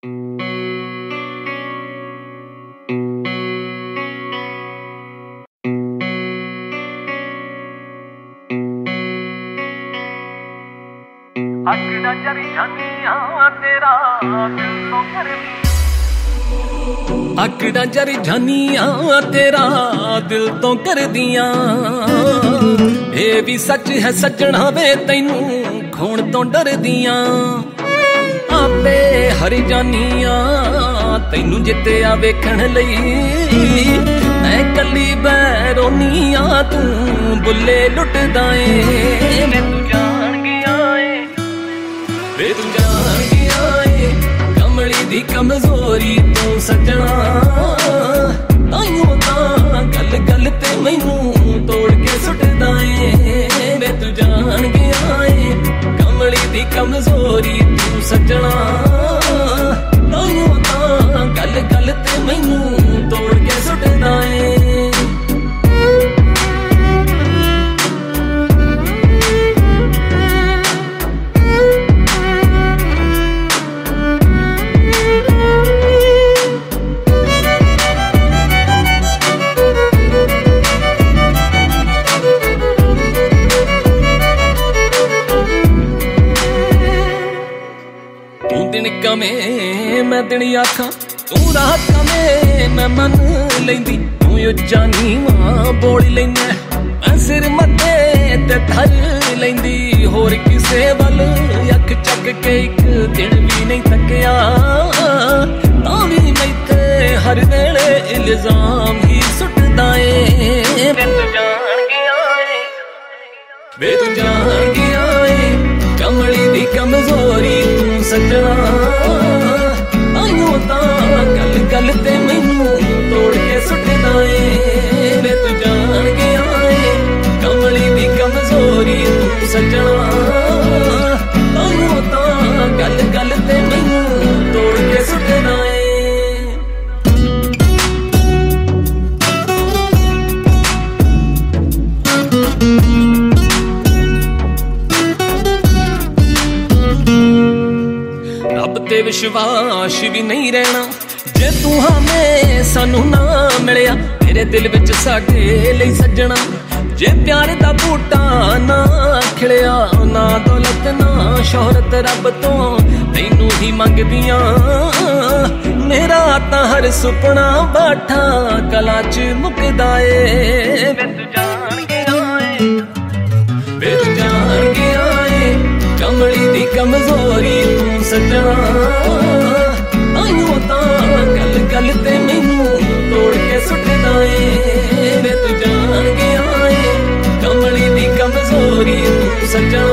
ਅੱਖਾਂ ਜਰੀ ਜਾਨੀਆਂ ਤੇਰਾ ਦਿਲ ਤੋਂ ਕਰਦੀ ਅੱਖਾਂ ਜਰੀ ਜਾਨੀਆਂ ਤੇਰਾ ਦਿਲ ਤੋਂ ਕਰਦੀਆਂ ਇਹ ਵੀ ਸੱਚ ਹੈ ਸੱਜਣਾ ਵੇ ਤੈਨੂੰ ਖੋਣ ਤੋਂ ਡਰਦੀਆਂ ਆਪੇ ਹਰ ਜਾਨੀਆਂ ਤੈਨੂੰ ਜਿੱਤਿਆ ਵੇਖਣ ਲਈ ਮੈਂ ਕੱਲੀ ਬੈਰੋਨੀਆਂ ਤੂੰ ਬੁੱਲੇ ਲੁੱਟਦਾ ਏ ਮੈਂ ਤੂੰ ਜਾਣ ਗਿਆ ਏ ਵੇ ਤੂੰ ਜਾਣ ਗਿਆ ਏ ਕਮਲੀ ਦੀ ਕਮਜ਼ੋਰੀ ਤੋਂ ਸੱਜਣਾ ਤਾਈਓ ਤਾਂ ਗੱਲ ਗੱਲ ਤੇ ਮੈਨੂੰ ਤੋੜ ਕੇ ਸੁੱਟਦਾ ਏ ਵੇ ਤੂੰ ਜਾਣ ਗਿਆ ਏ ਕਮਲੀ ਦੀ ਕਮਜ਼ੋਰੀ ਤੂੰ ਸੱਜਣਾ ਤਾਈਓ ਤਾਂ ਗੱਲ ਗੱਲ ਤੇ ਮੈਨੂੰ ਤੋੜ ਕੇ ਸੁੱਟਦਾ ਏ ਦਿਨ ਕਮੇ ਮੈਂ ਦਿਨ ਆਖਾਂ ਤੂੰ ਰਾਤ ਕਮੇ ਮੈਂ ਮੰਨ ਲੈਂਦੀ ਤੂੰ ਉੱਚਾ ਨੀਵਾਂ ਬੋਲ ਲੈਂਦਾ ਮੈਂ ਸਿਰ ਮੱਥੇ ਤੇ ਧਰ ਲੈਂਦੀ ਹੋਰ ਕਿਸੇ ਵੱਲ ਅੱਖ ਚੱਕ ਕੇ ਇੱਕ ਦਿਨ ਵੀ ਨਹੀਂ ਤੱਕਿਆ ਤਾਂ ਵੀ ਮੈਥੇ ਹਰ ਵੇਲੇ ਇਲਜ਼ਾਮ ਹੀ ਸੁੱਟਦਾ ਏ ਵੇ ਤੂੰ ਜਾਣ ਗਿਆ ਏ ਵੇ ਤੂੰ ਜਾਣ ਗਿਆ ਏ ਕਮਲੀ ਦੀ ਕਮਜ਼ੋਰੀ ਤੂੰ ਸੱਜਣਾ ਆਇਓ ਤਾਂ ਗੱਲ ਗੱਲ ਤੇ ਮੈਨੂੰ ਤੋੜ ਕੇ ਸੁੱਟਦਾ ਏ ਵੇ ਤੂੰ ਜਾਣ ਗਿਆ ਏ ਕਮਲੀ ਦੀ ਕਮਜ਼ੋਰੀ ਤੂੰ ਸੱਜਣਾ ਆਇਓ ਤਾਂ ਗੱਲ ਗੱਲ ਤੇ ਮੈਨੂੰ ਤੋੜ ਕੇ ਸੁੱਟਦਾ ਏ ਰੱਬ ਤੇ ਵਿਸ਼ਵਾਸ ਵੀ ਨਹੀਂ ਰਹਿਣਾ ਜੇ ਤੂੰ ਹਮੇ ਸਾਨੂੰ ਨਾ ਮਿਲਿਆ ਤੇਰੇ ਦਿਲ ਵਿੱਚ ਸਾਡੇ ਲਈ ਸੱਜਣਾ ਜੇ ਪਿਆਰ ਦਾ ਬੂਟਾ ਨਾ ਖਿੜਿਆ ਨਾ ਦੌਲਤ ਨਾ ਸ਼ੋਹਰਤ ਰੱਬ ਤੋਂ ਤੈਨੂੰ ਹੀ ਮੰਗਦੀਆਂ ਮੇਰਾ ਤਾਂ ਹਰ ਸੁਪਨਾ ਬਾਠਾ ਕਲਾ ਚ ਮੁੱਕਦਾ ਏ ਵੇ ਤੂੰ ਜਾਣ ਗਿਆ ਏ ਵੇ ਤੂੰ ਜਾਣ ਗਿਆ ਏ ਕਮਲੀ ਦੀ ਕਮਜ਼ੋਰੀ ਤੂੰ ਸੱਜਣਾ ਆਇਓ ਤਾਂ ਗੱਲ ਗੱਲ ਤੇ ਮੈਨੂੰ ਤੋੜ ਕੇ ਸੁੱਟਦਾ ਏ ਵੇ ਤੂੰ ਜਾਣ ਗਿਆ ਏ ਕਮਲੀ ਦੀ ਕਮਜ਼ੋਰੀ ਤੂੰ ਸੱਜਣਾ